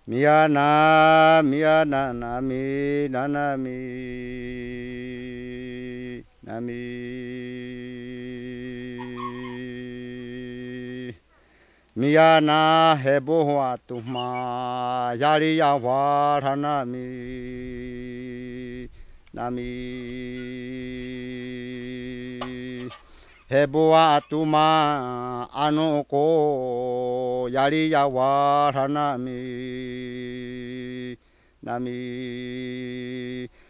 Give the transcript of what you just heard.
Miana, miana, nami, nanami, nami. Miana hebo atuma yari awara nami, nami. Hebo atuma anoko yari awara nami, nami.